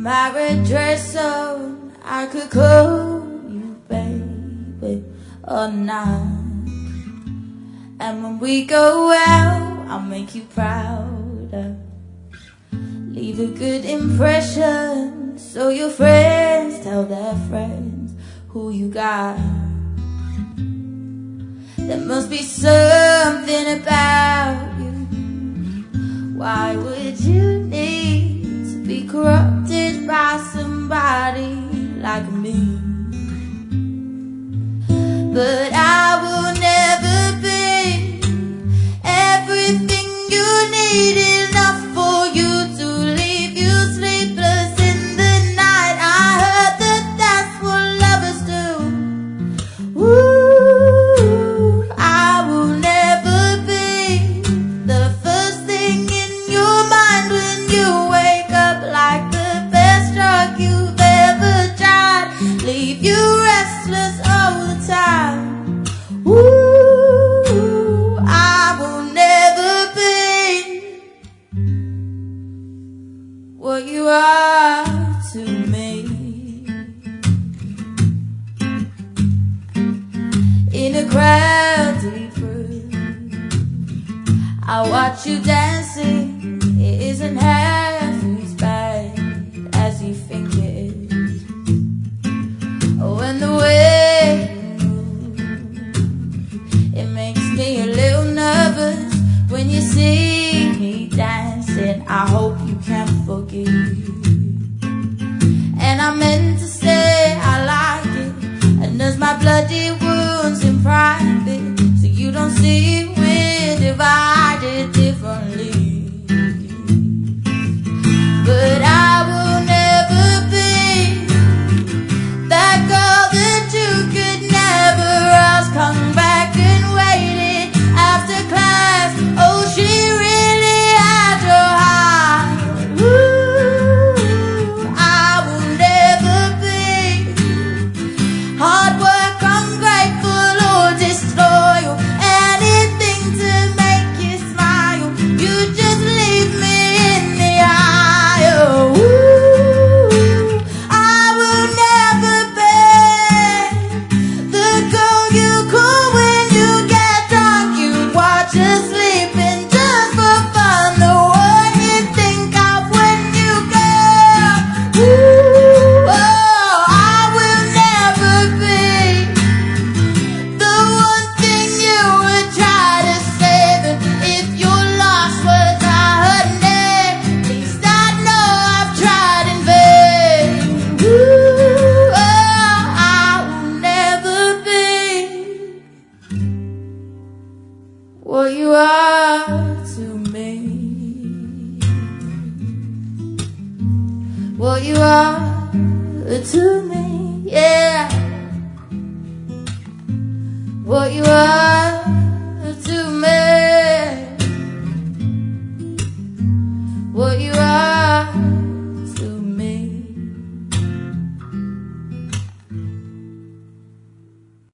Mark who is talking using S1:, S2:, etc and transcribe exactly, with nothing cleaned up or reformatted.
S1: my red dress on, I could call you baby or not. And when we go out, I'll make you prouder. Leave a good impression, so your friends tell their friends who you got. There must be something about you. Why would you need to be corrupted by somebody like me? But I will never be everything you need, enough for you to leave you sleepless in the night. I heard that that's what lovers do. Ooh, I will never be the first thing in your mind when you wake up, like the best drug you've ever tried. Leave you restless all the time. Ooh, I will never be what you are to me. In a crowded room, I watch you dancing. It isn't half as bad as you think it is. Oh, and the way you move, it makes me a little nervous when you see me dancing. I hope you can forgive. And I meant to say I like it, and nurse my bloody wounds in private, so you don't see we're divided differently. But I will never be that girl that you could never ask, come back and waited after class. Oh, she really had your heart. Ooh, I will never be hard work, ungrateful or disloyal, anything to make you smile. You just leave me in the aisle. Ooh, I will never be the girl you call when you get drunk. You watch her sleeping just for fun, the one you think of when you go. Ooh, oh, I will never be the one thing you would try to save. And if your last words are her name, at least I know I've tried in vain. Ooh, oh, I will never be what you are to me. What you are to me, yeah. What you are